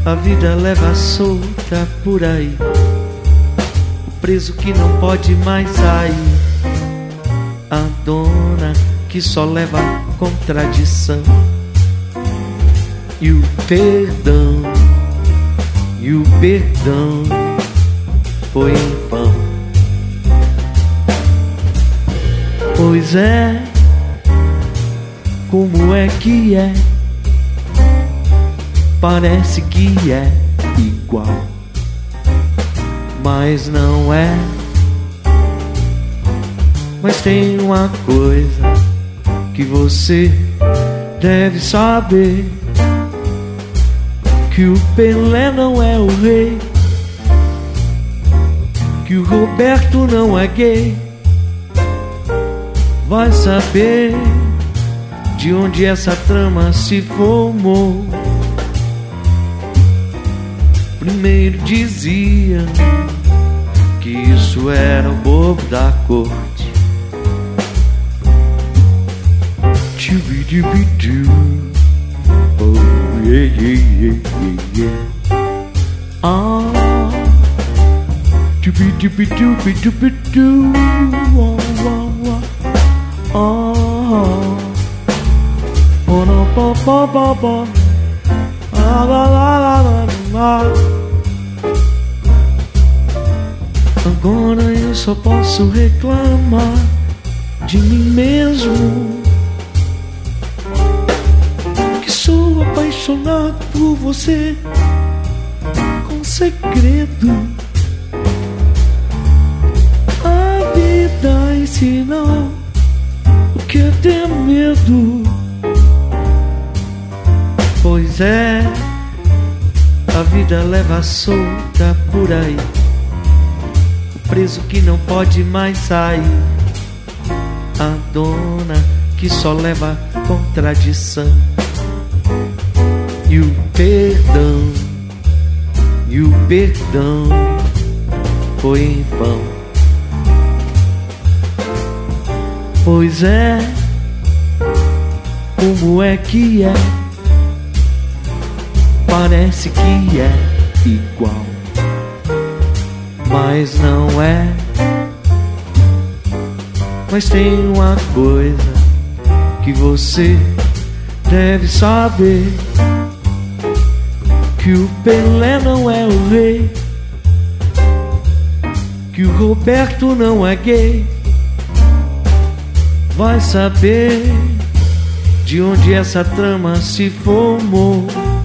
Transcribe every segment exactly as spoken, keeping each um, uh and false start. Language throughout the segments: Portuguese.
A vida leva solta por aí, o preso que não pode mais sair, a dona que só leva contradição. E o perdão, e o perdão foi em vão. Pois é, como é que é? Parece que é igual, mas não é. Mas tem uma coisa que você deve saber, que o Pelé não é o rei, que o Roberto não é gay. Vai saber de onde essa trama se formou. Primeiro dizia que isso era o bobo da corte. Tchubidubidu, oh yeah yeah yeah yeah. Ah, tchubidubidubidubidu, oh oh oh. Oh, oh no, bo bo bo bo, ah la la la la la. Agora eu só posso reclamar de mim mesmo, que sou apaixonado por você com segredo. A vida ensinou o que é ter medo. Pois é, a vida leva solta por aí, o preso que não pode mais sair, a dona que só leva contradição. E o perdão, e o perdão foi em vão. Pois é, como é que é? Parece que é igual, mas não é. Mas tem uma coisa que você deve saber, que o Pelé não é o rei, que o Roberto não é gay. Vai saber de onde essa trama se formou.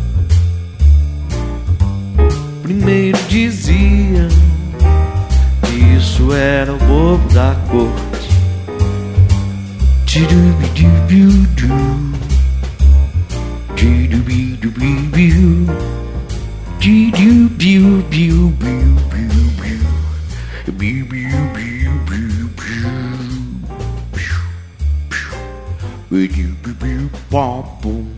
Primeiro dizia que isso era o bobo da corte. Tidubidubidu, tidubidubidu, tidubidubidu, biu biu biu biu.